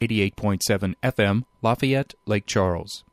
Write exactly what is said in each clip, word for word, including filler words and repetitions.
eighty-eight point seven F M, Lafayette, Lake Charles.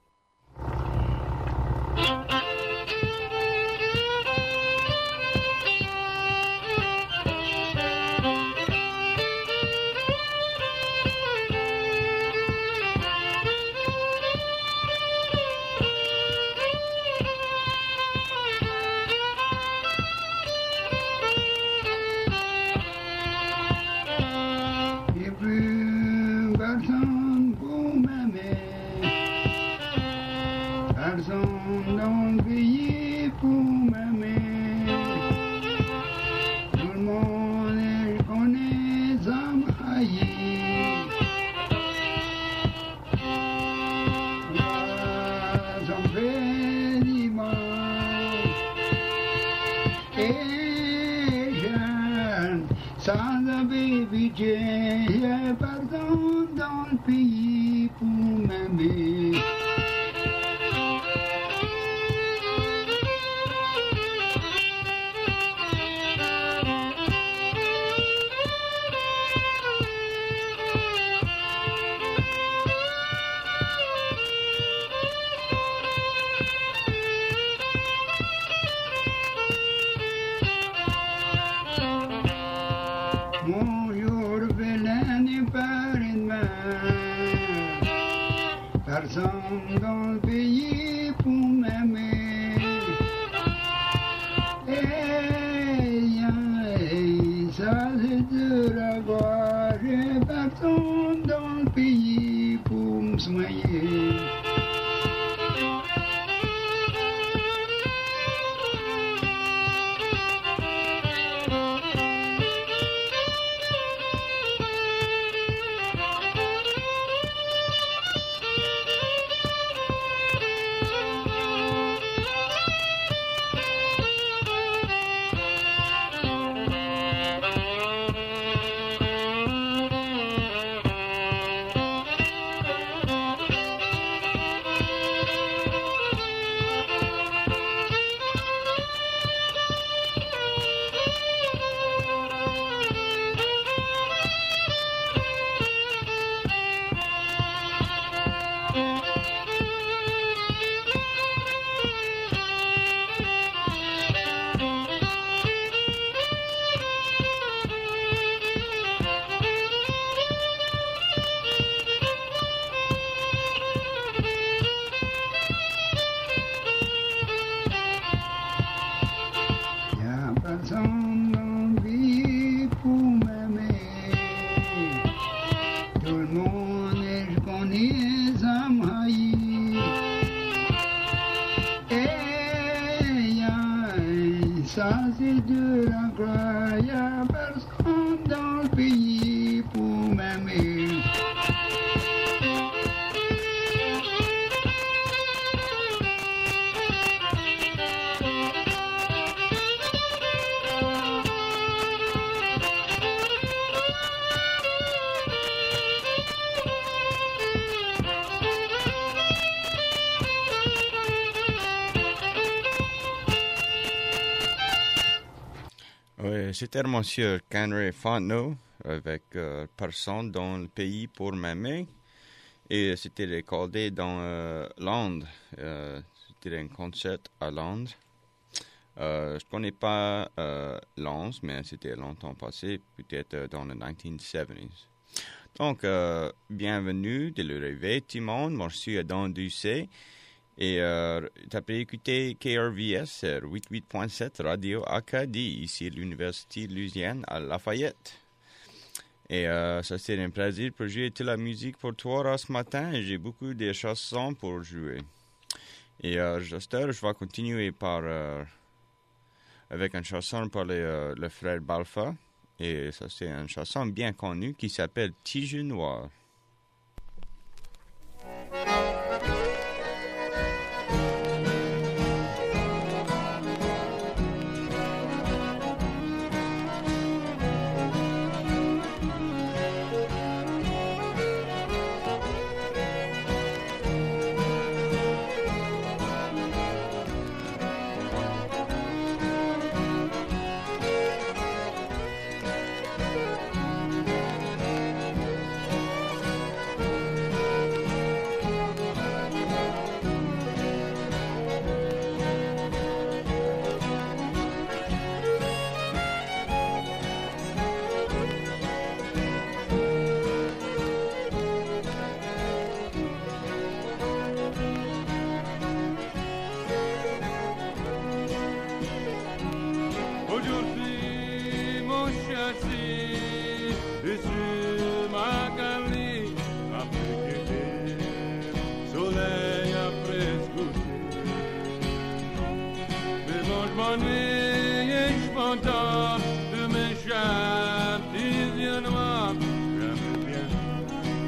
C'était Monsieur Henry Fontenot avec euh, Personne dans le pays pour m'aimer. Et c'était recordé dans euh, Londres. Euh, c'était un concert à Londres. Euh, je ne connais pas euh, Londres, mais c'était longtemps passé, peut-être dans les dix-neuf soixante-dix. Donc, euh, bienvenue de le réveil, tout le monde. Moi, je suis Adam Doucet. Et euh, tu as pu écouter K R V S quatre-vingt-huit point sept Radio Acadie, ici à l'Université de Louisiane à Lafayette. Et euh, ça, c'est un plaisir pour jouer toute la musique pour toi ce matin. Et j'ai beaucoup de chansons pour jouer. Et euh, j'espère je vais continuer par, euh, avec une chanson par les, euh, le frère Balfa. Et ça, c'est une chanson bien connue qui s'appelle Tige Noir.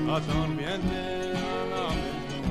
attendre bien à la maison.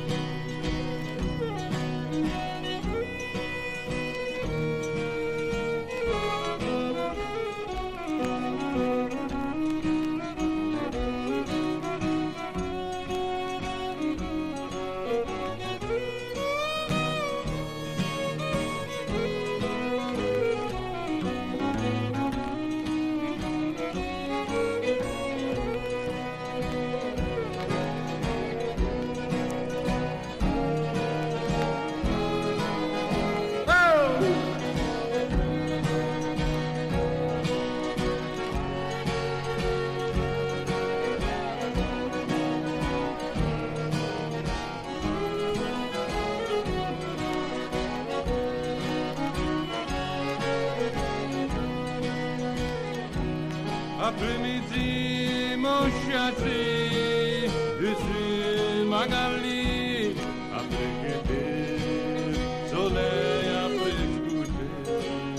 Après-midi, mon châssis, dessus ma galerie, après que soleil après se coucher.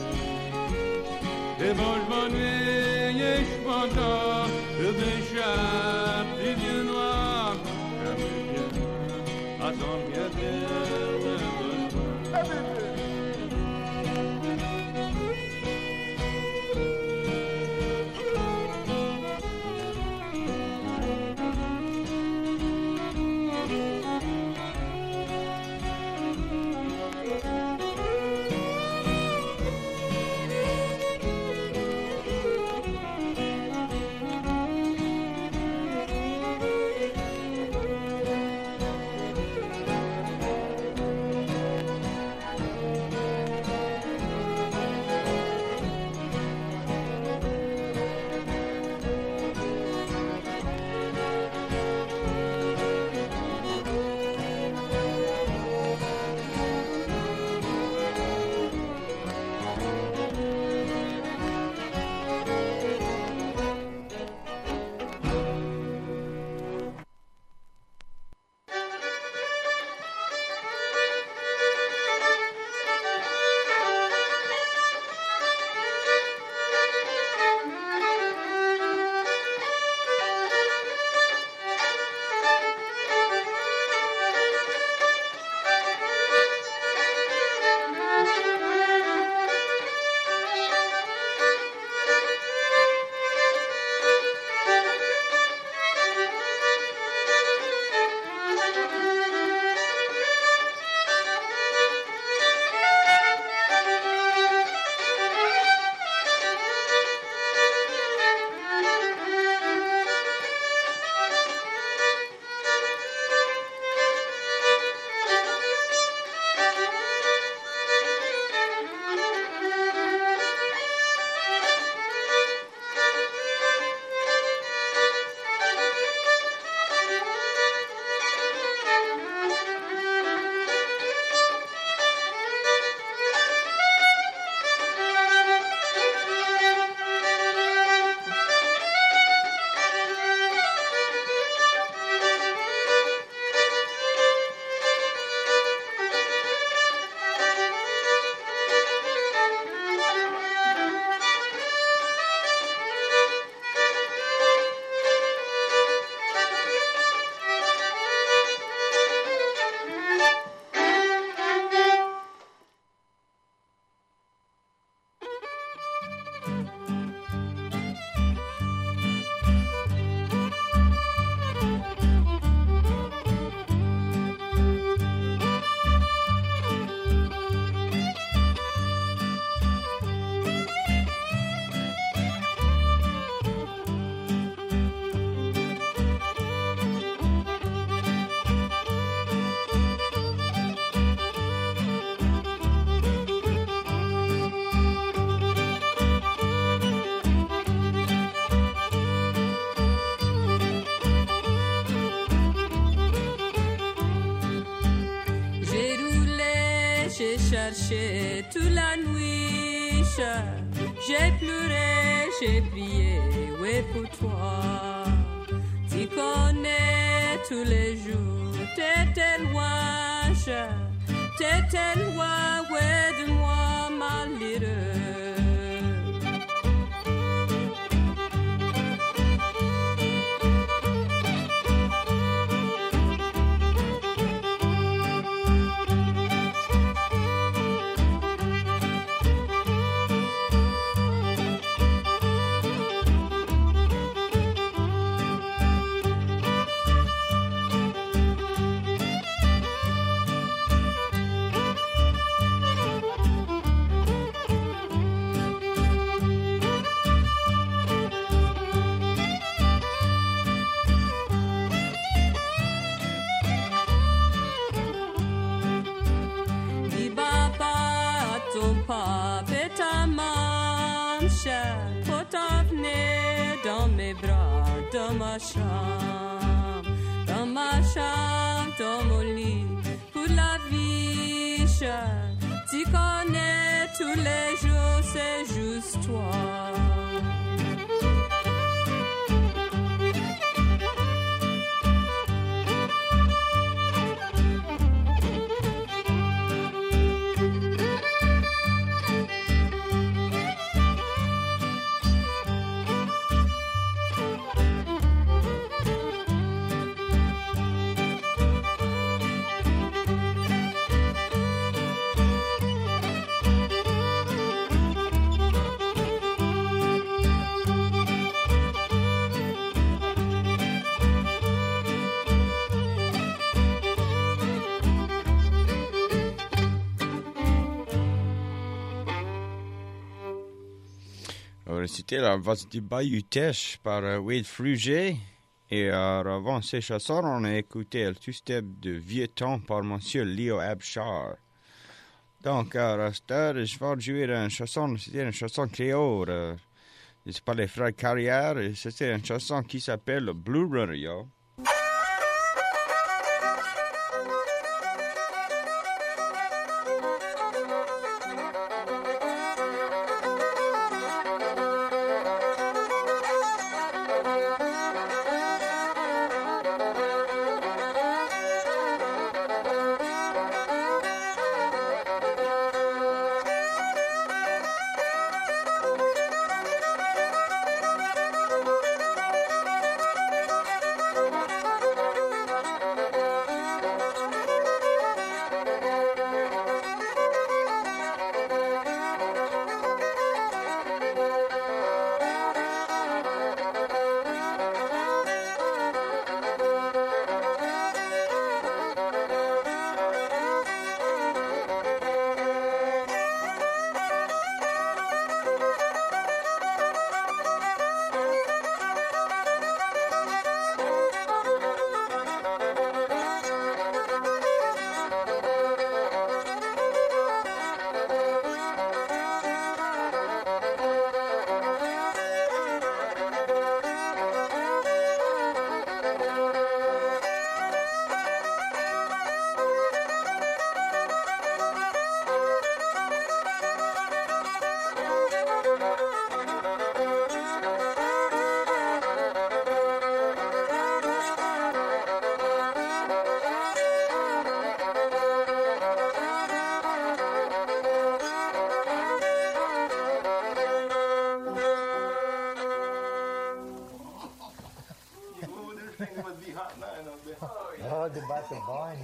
Et bon, je m'ennuie et je m'entends, je m'échappe des yeux noirs, j'aime bien, attends bien, bien, bien, bien. cherché toute la nuit, j'ai pleuré, j'ai prié, oui pour toi. Tu connais tous les jours, t'étais loin, t'étais loin, ouais de moi, malheureux. ma chambre, dans ma chambre, dans mon lit, pour la vie chère. Tu connais tous les jours, c'est juste toi. C'était la voix du Bayou Teche par uh, Wade Fruget. Et uh, avant ces chansons, on a écouté le two-step de Vieux Temps par Monsieur Leo Abchar. Donc, à uh, cette heure, je vais jouer une chanson, c'était une chanson créole. Uh, c'est par les frères Carrière, et c'était une chanson qui s'appelle Blue Runner, yo. Oh, goodbye to Barney.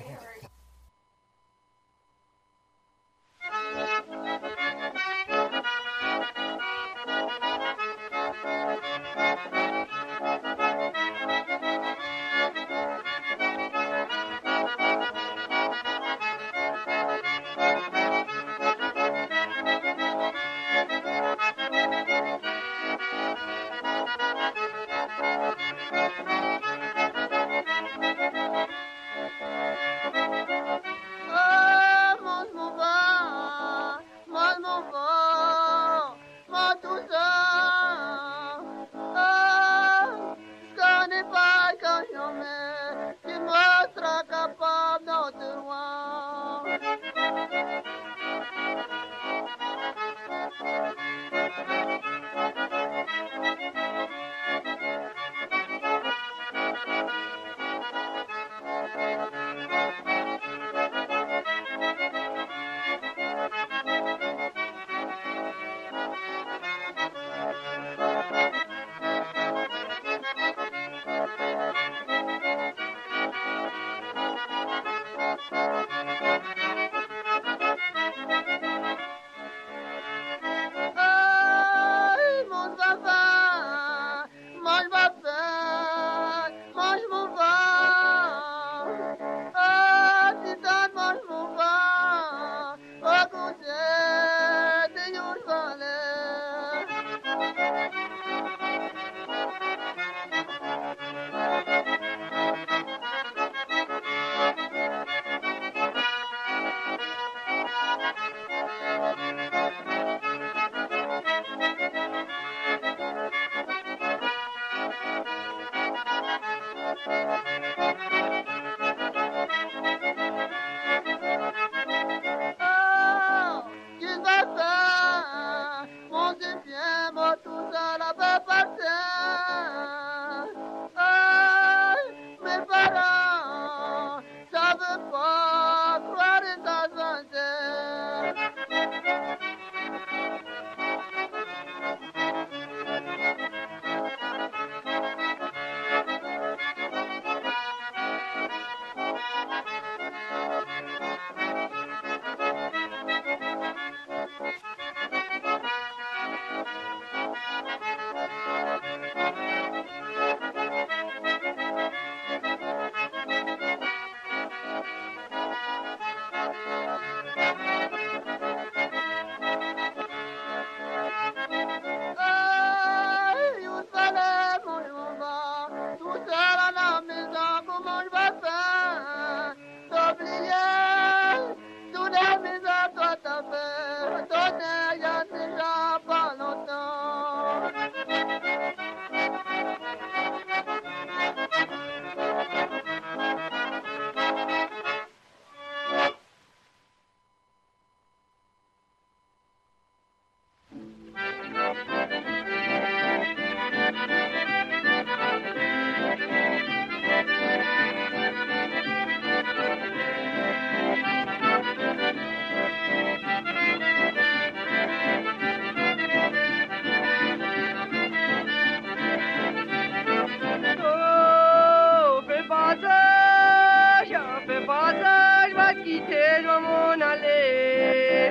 quitter, je dois m'en aller.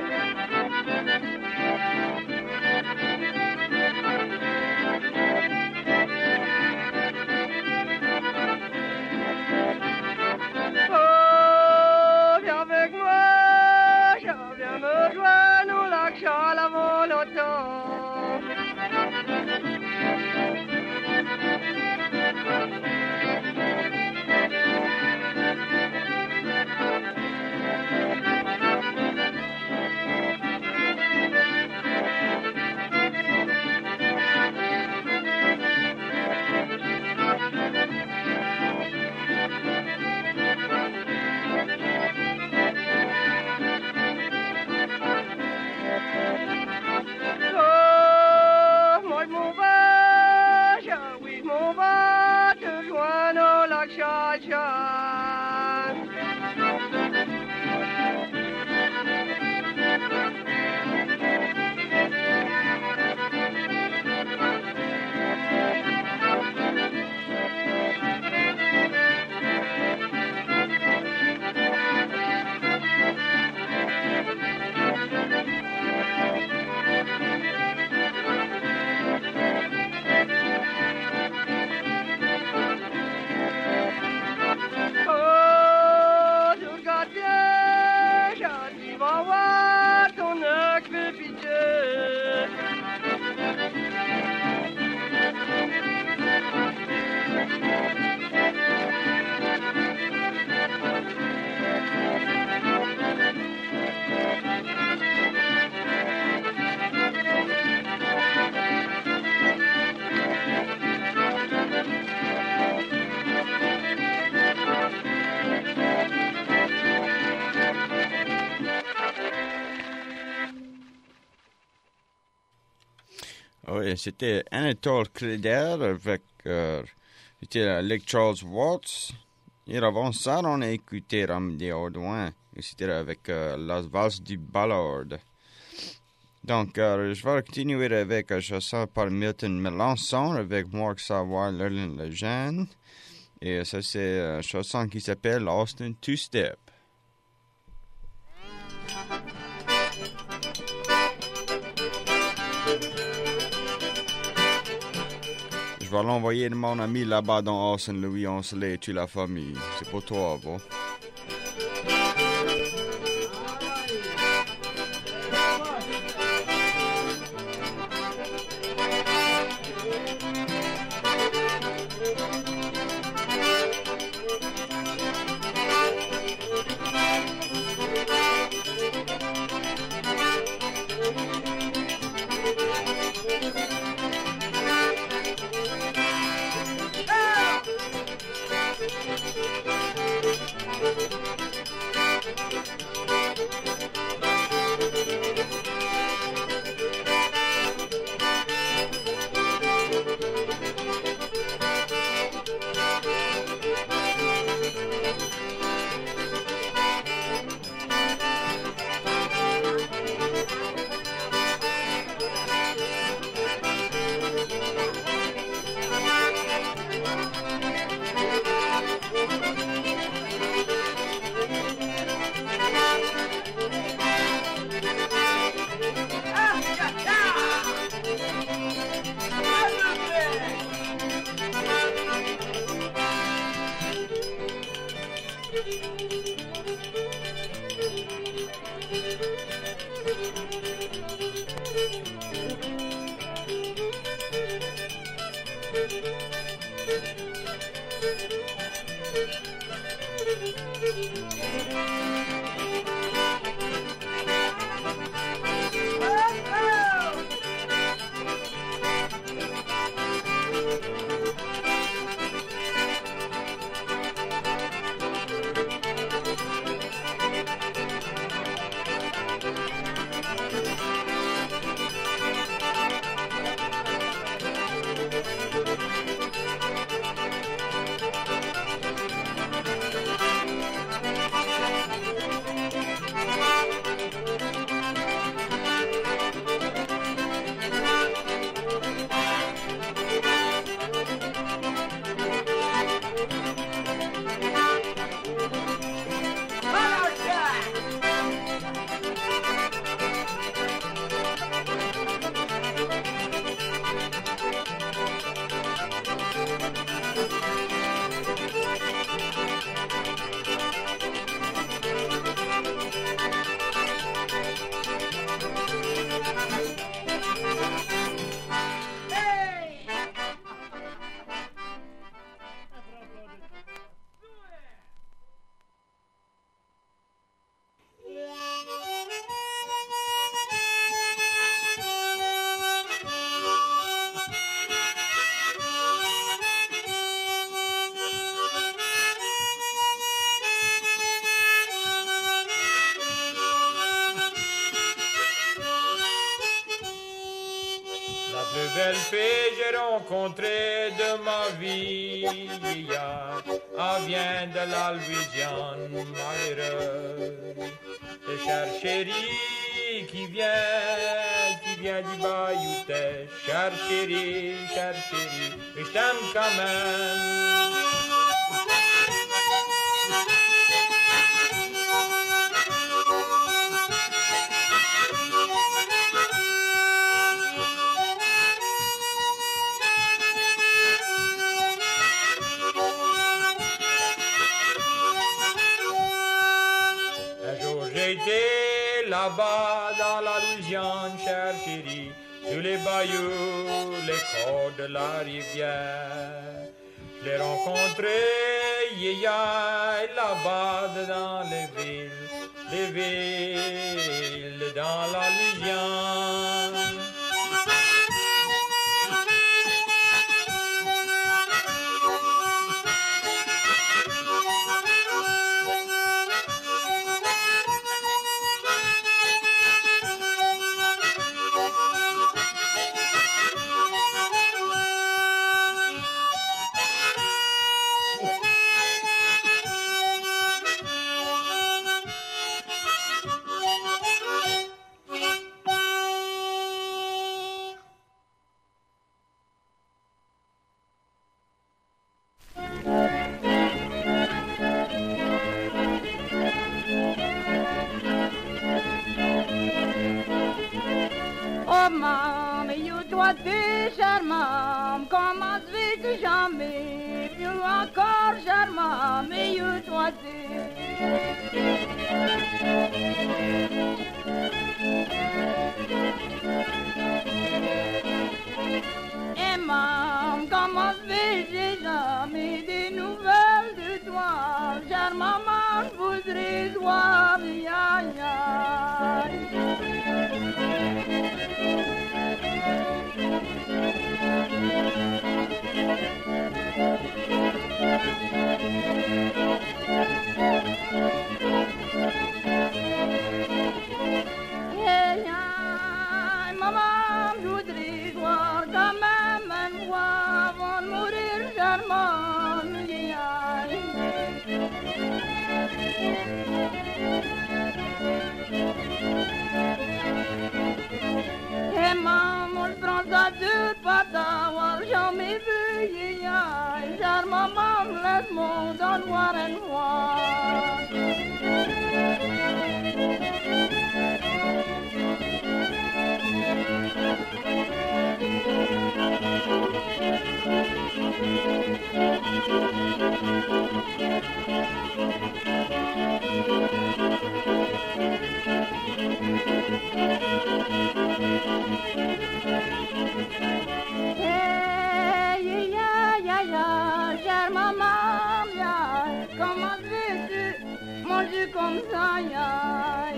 Oh, viens avec moi, je viens me joindre au lac Charles avant longtemps. Oh, moi je m'en vais, oui je m'en vais te joindre au lac Charles. Oh, tu regardes bien, j'arrive à voir ton œil piteux. Oui, c'était Anatole Cléder avec euh, c'était la Lake Charles Waltz. Et avant ça, on a écouté Ramdi Audouin. Et c'était avec euh, La Valse du Ballard. Donc, euh, je vais continuer avec une chanson par Milton Melançon avec Marc Savoy, Lerlin Lejeune. Et ça, c'est une chanson qui s'appelle Austin Two Step. Je vais l'envoyer de mon ami là-bas dans Austin, Louis, on se l'est, tu la famille. C'est pour toi, bon. belle fille j'ai rencontré de ma vie. Elle vient de la Louisiane malheureuse. Et chère chérie qui vient, qui vient du Bayou Teche. Chère chérie, chère chérie, je t'aime quand même. J'étais là-bas dans la Louisiane, chère chérie, sur les bayous, les côtes de la rivière. Je l'ai rencontré hier là-bas dans les villes, les villes dans la Louisiane. Oh maman, you toi t'es charmant, comment vais-tu jamais vu encore charmant, mais you toi Et maman, comment vais-tu jamais des nouvelles de toi, charmant, maman, je voudrais voir, ya ya. Hey, hey, maman, je voudrais voir quand même un roi avant de mourir charmant. Hey, hey, maman, je prends ça deux pattes d'avoir jamais vu. Hey, hey, charmant, maman, laisse-moi d'en voir un roi. Hey, ya, ya, ya, chère maman, ya, comment veux-tu manger comme ça, ya?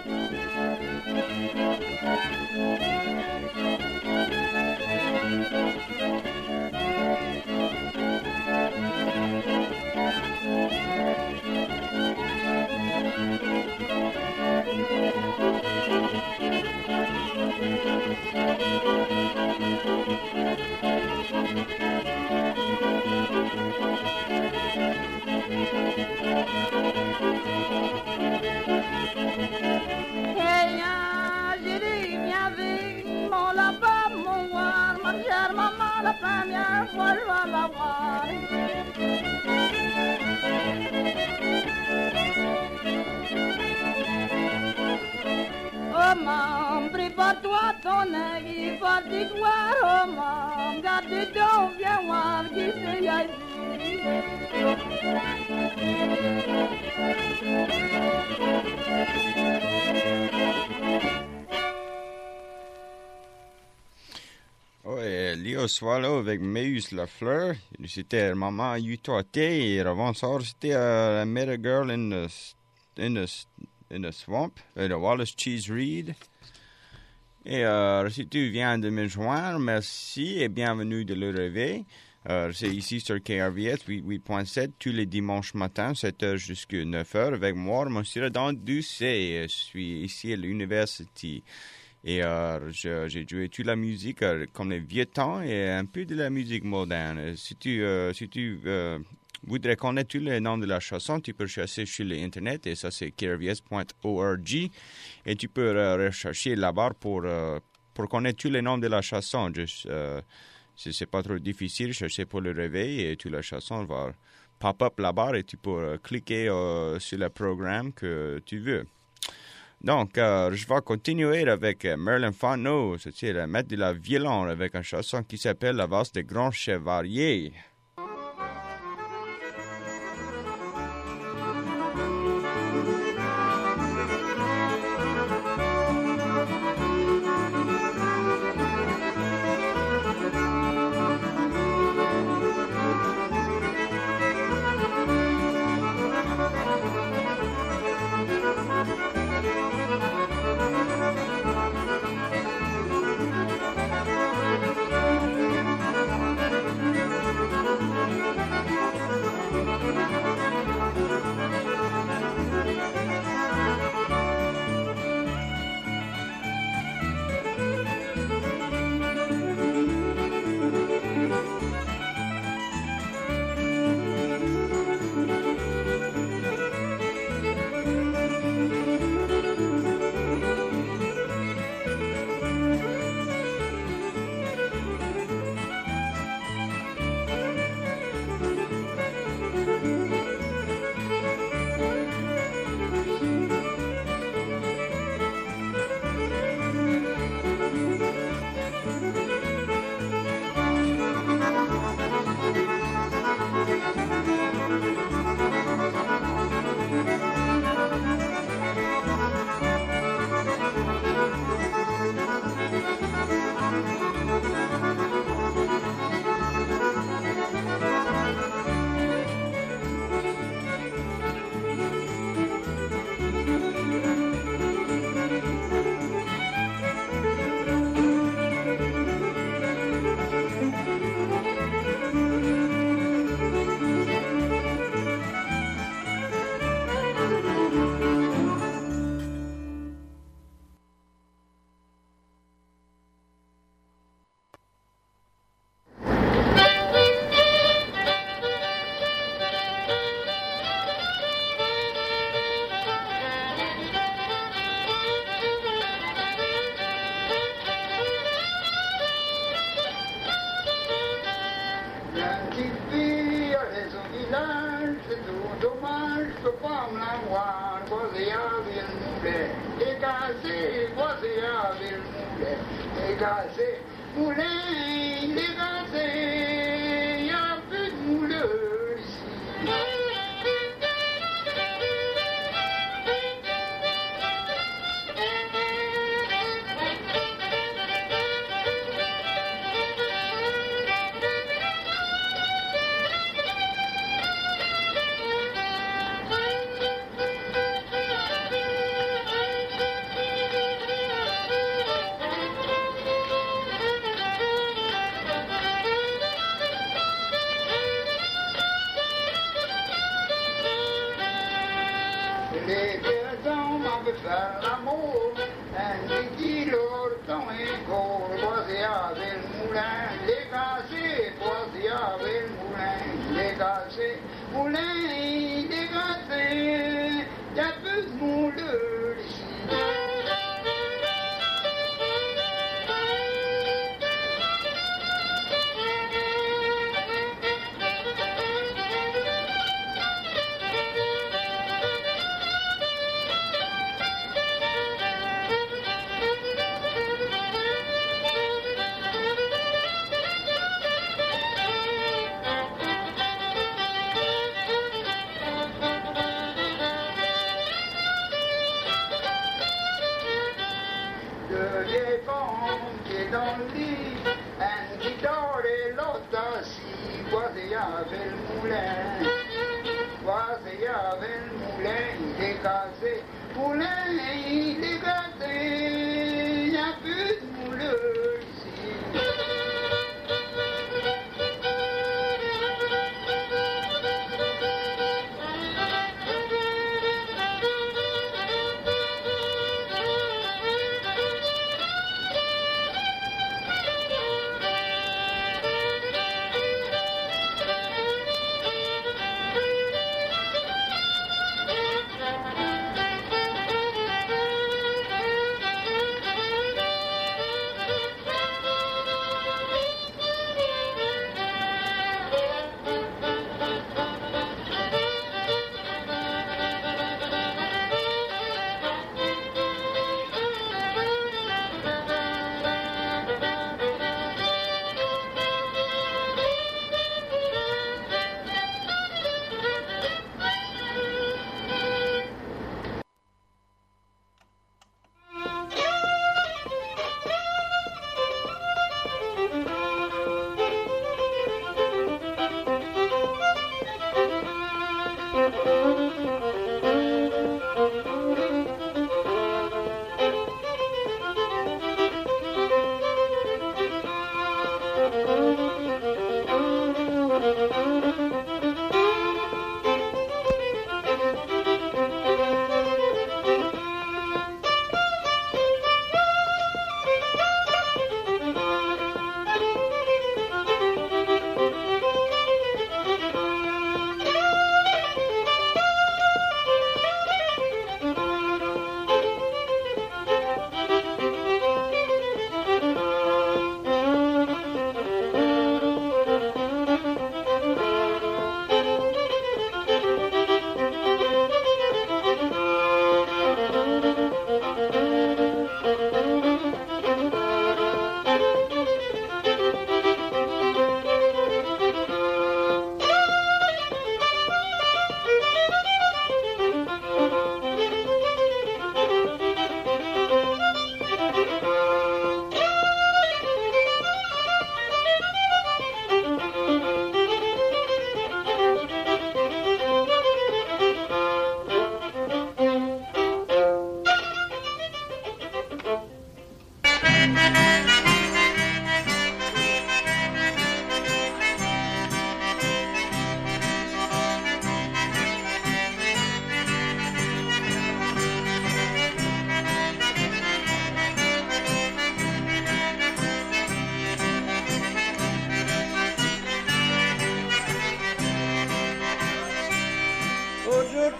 Hey, ya, j'ai dit, viens vite, mon lapin, mon voir, ma chère maman, la première fois, je vais la voir. Oh, maman, prépare-toi ton aiguille, parti voir, oh, maman, garde donc, viens voir qui c'est, ya, Ouais, Léo Swallow avec Maïus Lafleur. C'était Maman You Taught et avant ça, c'était uh, I Met a Girl in the, in the, in the Swamp, uh, the Wallace Cheese Reed. Et euh, si tu viens de me joindre, merci et bienvenue de le réveil. Euh, c'est ici sur K R V S huit point sept tous les dimanches matins, sept heures jusqu'à neuf heures avec moi, Monsieur Don Doucet. Je suis ici à l'université. Et euh, je- j'ai joué toute la musique euh, comme les vieux temps et un peu de la musique moderne. Si tu, euh, si tu euh, voudrais connaître tous les noms de la chanson, tu peux chercher sur l'Internet et ça c'est k r v s point org et tu peux euh, rechercher là-bas pour, euh, pour connaître tous les noms de la chanson. Juste, euh, si c'est pas trop difficile, chercher pour le réveil et toute la chanson va pop-up là-bas et tu peux euh, cliquer euh, sur le programme que tu veux. Donc, euh, je vais continuer avec euh, Merlin Fontenot, c'est-à-dire mettre de la violon avec une chanson qui s'appelle La valse des grands chevaliers.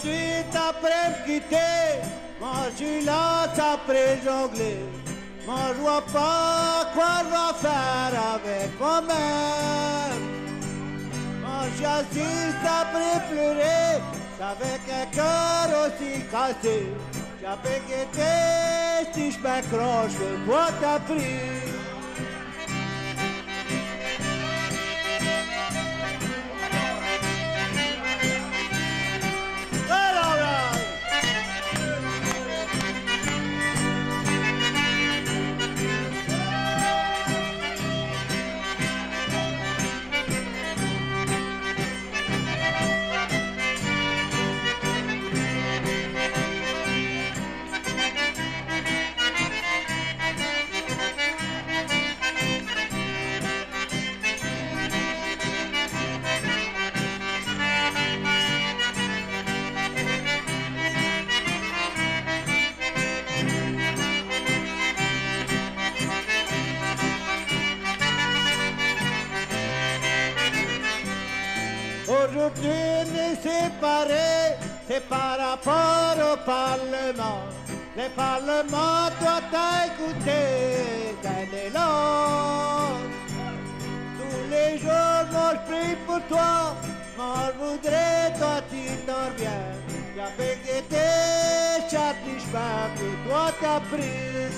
Aujourd'hui, après me quitter, moi je suis là après jongler. Moi je vois pas quoi je vais faire avec moi-même. Moi j'assiste après pleurer, avec un cœur aussi cassé. J'avais guetté si je m'accroche, toi t'as pris. Aujourd'hui, on est séparés, c'est par rapport au Parlement. Le Parlement doit écouter d'un élan. Tous les jours, moi je prie pour toi, moi je voudrais, toi tu t'en reviens. J'avais guetté, chaque chemin, puis toi t'as pris.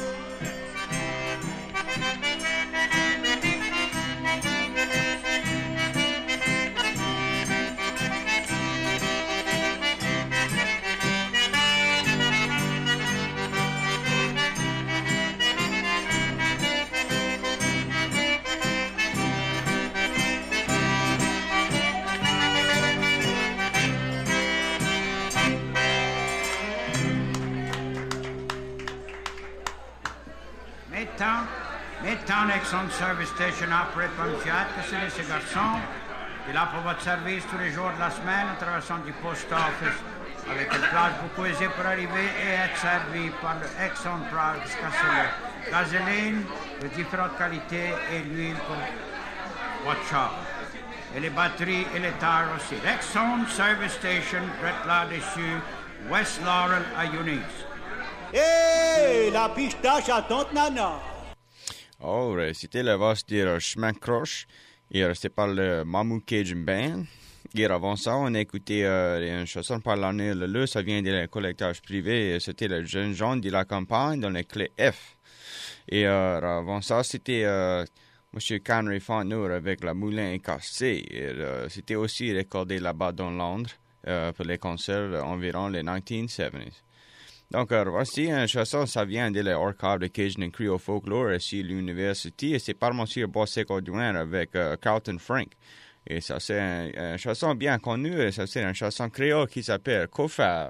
Midtown Exxon Service Station opéré par M. Atkinson et ses garçons. Il est là pour votre service tous les jours de la semaine en traversant du post office avec une plage beaucoup aisée pour arriver et être servi par le Exxon Products Gasoline. Gasoline de différentes qualités et l'huile pour votre char. Et les batteries et les tares aussi. Exxon Service Station, prête là-dessus, West Laurel à Eunice. Hé, la pistache à tante Nana. Oh, c'était la voix de Chemin Croche. Et c'était par le Mamou Cajun Band. Et avant ça, on a écouté euh, une chanson par l'année le ça vient des collectages privés. C'était le jeune Jean de la campagne dans les clés F. Et euh, avant ça, c'était euh, M. Canry Fontenot avec la Moulin cassé. Et euh, c'était aussi recordé là-bas dans Londres euh, pour les concerts environ les dix-neuf soixante-dix. Donc, euh, voici une chanson, ça vient de l'archive de Cajun and Creole Folklore ici à l'université. Et c'est par M. Bossé-Cordouin avec euh, Carlton Frank. Et ça, c'est une, une chanson bien connue. Et ça, c'est une chanson créole qui s'appelle Kofar.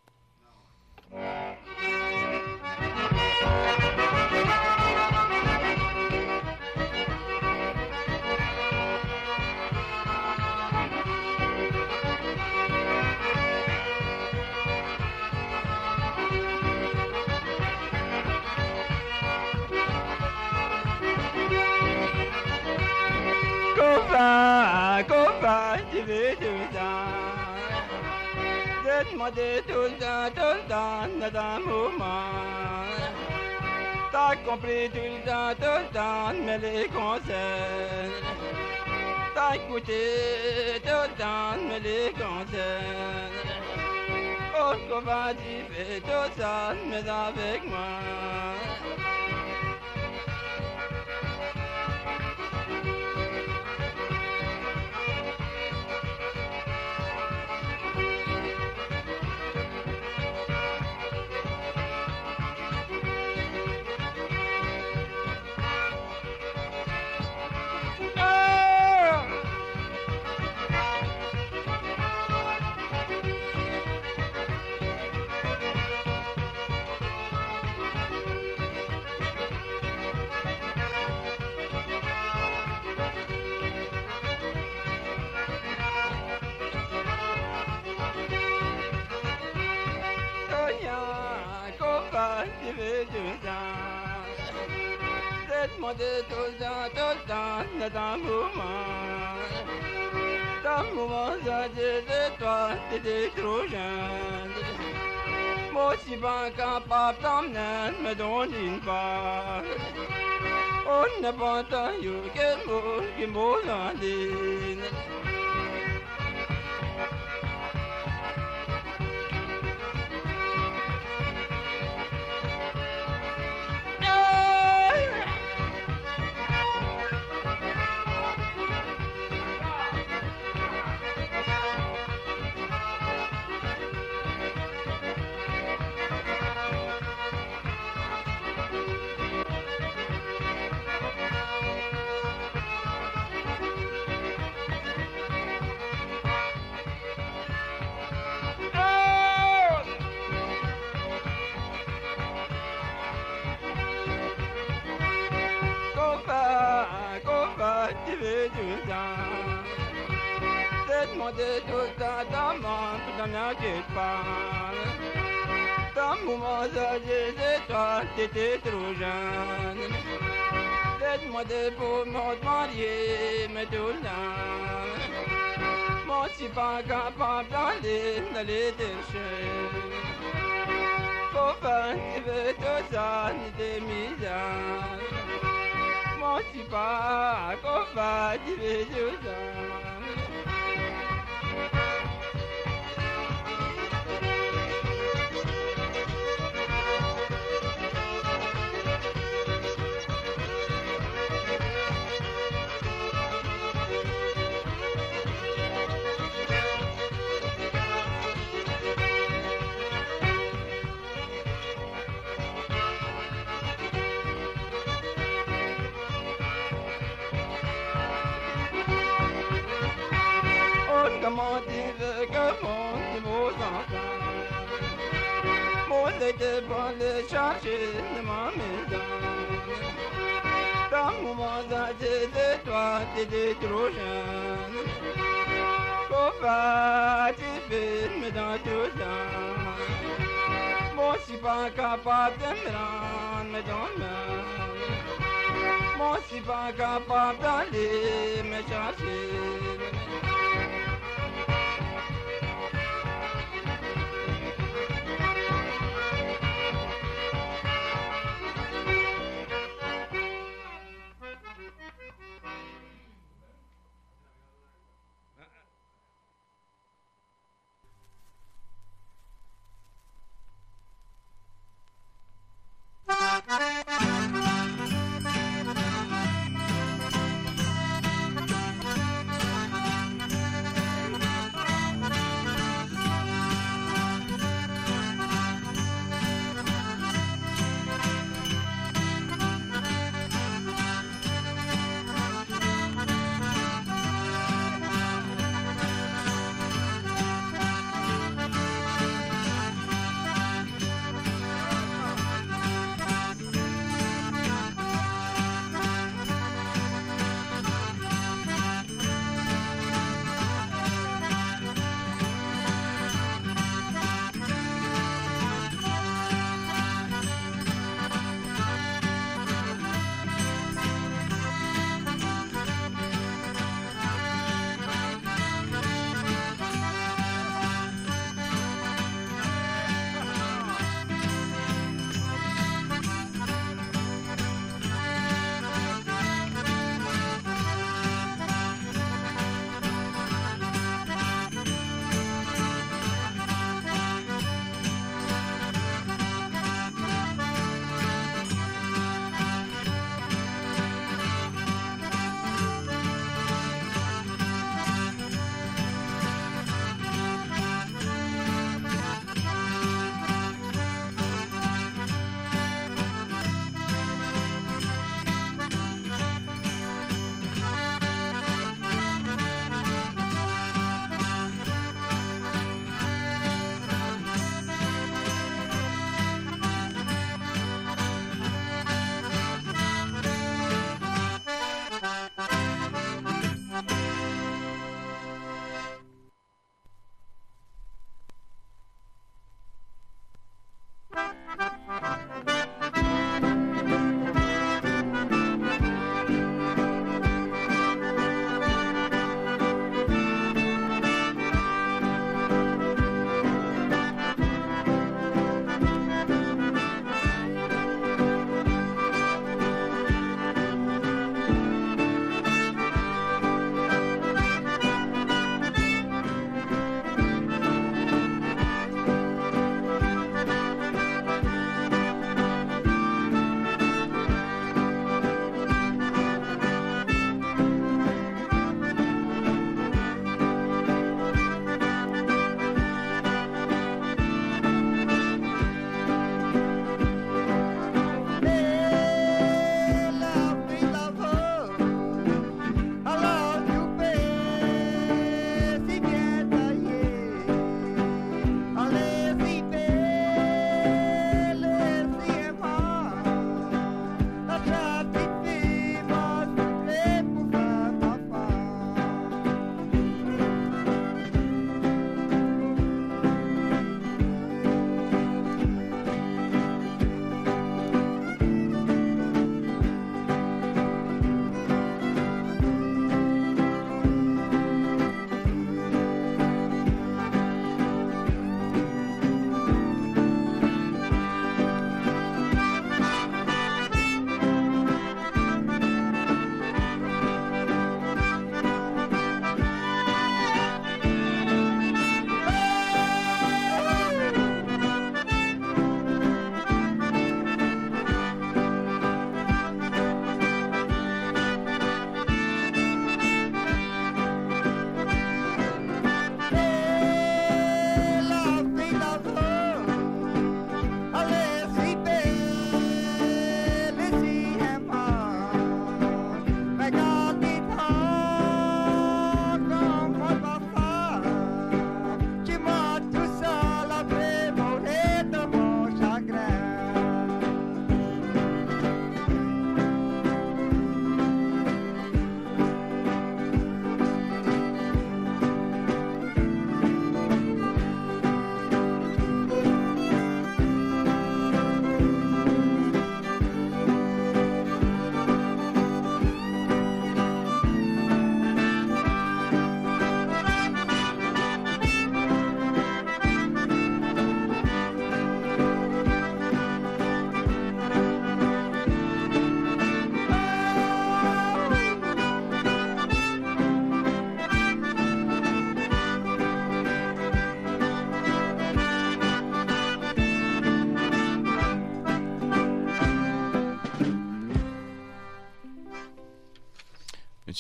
Copain, copain, tu veux tout le temps. Dites-moi de tout le temps, tout le temps, dans un moment. T'as compris tout le temps, tout le temps, mais les conseils. T'as écouté tout le temps, mais les conseils. Oh, copain, tu fais tout ça, mais avec moi. Dites-moi de tout le temps, tout le temps, dans un moment. D'un moment ça disait toi t'étais trop jeune. Moi si pas capable d'emmener me donne une part. On n'a pas entendu quel mot qui m'a dit. De tout à ta main, tout à ma guépard. Ta maman a dit, toi, t'étais trop jeune. Laisse-moi de pour me marier, mais tout là. Moi, je suis pas capable d'aller, d'aller te chercher. Faut faire, tu veux tout ça, ni des misères. Moi, je suis pas capable, tu veux tout ça. Comment tu veux que mon vos enfants mon était pour les chercher de ma maison. Dans mon moment de toi, t'étais trop jeune. Comment tu veux me dans tout ça? Moi, je suis pas capable de me rendre, me donner. Moi, je suis pas capable d'aller me chercher.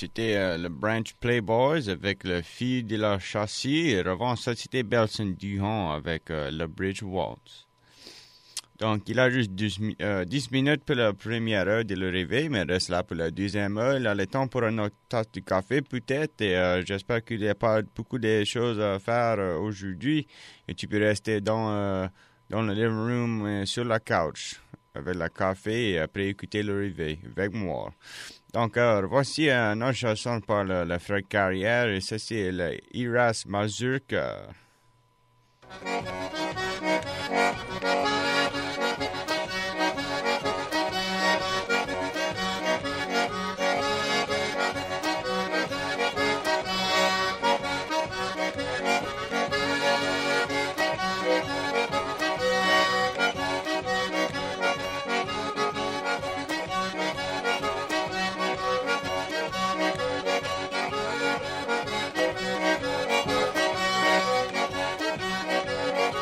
c'était euh, le Branch Playboys avec le Fille de la Châssis. Et avant ça, c'était Belson Duhon avec euh, le Bridge Waltz. Donc, il a juste dix, euh, dix minutes pour la première heure de le réveil, mais il reste là pour la deuxième heure. Il a le temps pour une autre tasse de café, peut-être. Et euh, j'espère qu'il n'y a pas beaucoup de choses à faire euh, aujourd'hui. Et tu peux rester dans, euh, dans le living room, euh, sur la couch, avec le café et après écouter le réveil avec moi. Donc, euh, voici un autre chanson par le, le frère Carrière. Et ça, c'est le Iras Mazurka. Thank you.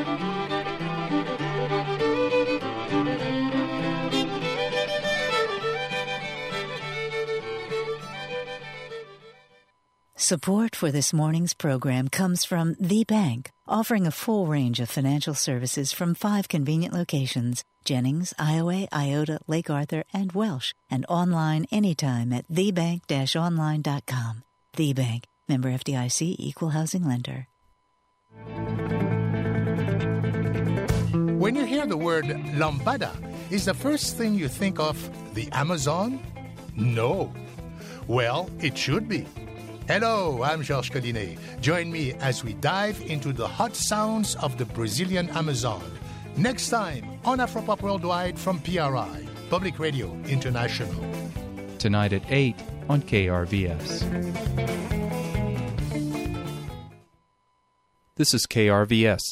Support for this morning's program comes from The Bank, offering a full range of financial services from five convenient locations: Jennings, Iowa, Iota, Lake Arthur, and Welsh, and online anytime at the bank dash online dot com. The Bank, member F D I C, equal housing lender. When you hear the word lambada, is the first thing you think of the Amazon? No. Well, it should be. Hello, I'm Georges Collinet. Join me as we dive into the hot sounds of the Brazilian Amazon. Next time on Afropop Worldwide from P R I, Public Radio International. Tonight at eight on K R V S. This is K R V S,